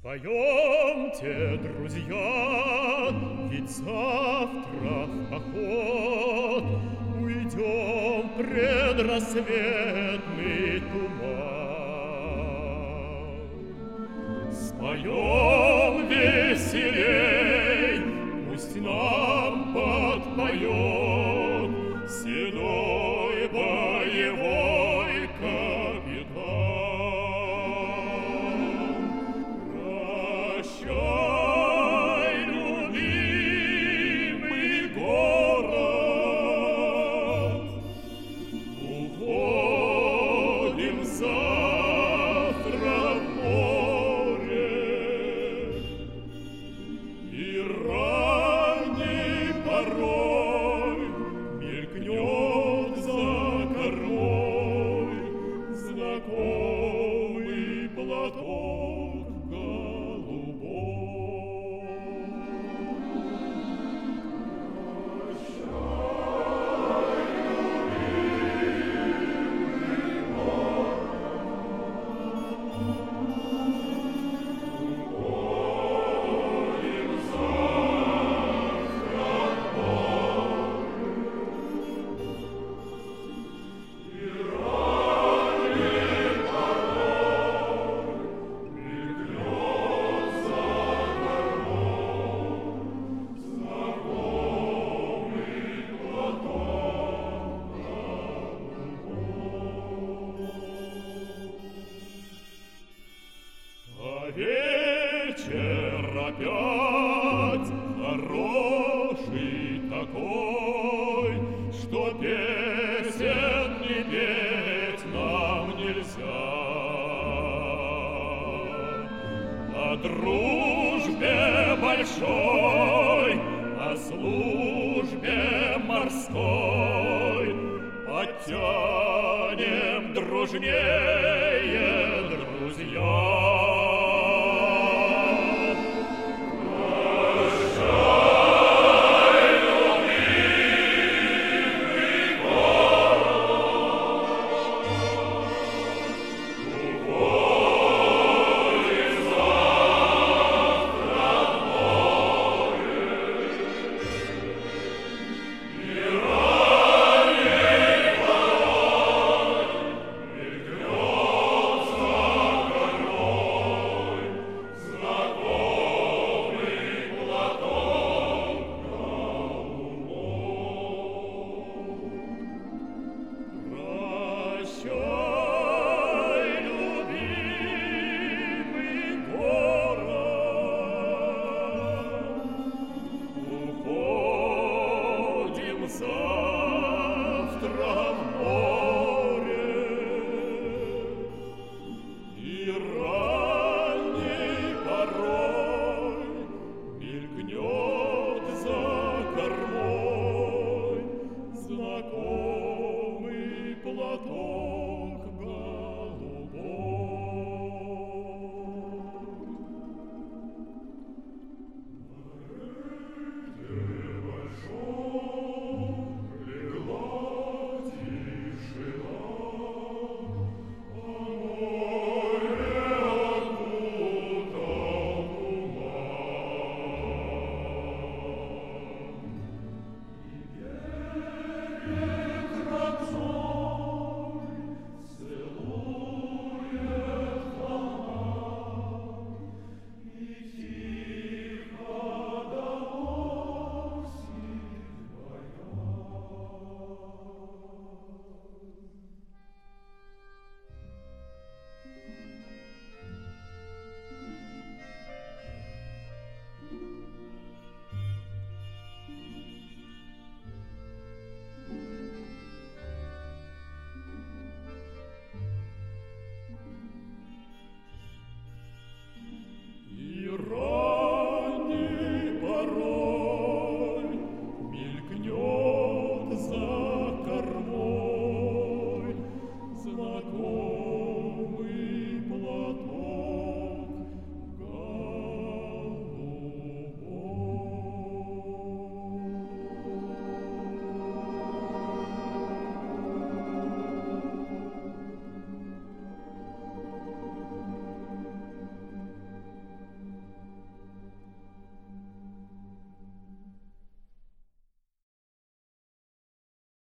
Пойемте, друзья, ведь завтра в поход уйдем в предрассветный туман. Споем веселей, пусть нам подпоет седой боевой капитан. Прощай, любимый город, уходим завтра в море, и ранней порой мелькнет за кормой знакомый платок голубой. А вечер опять хороший такой, что песен не петь нам нельзя. О дружбе большой, о службе морской подтянем дружнее, друзья. Завтра в море, и ранней порой мелькнет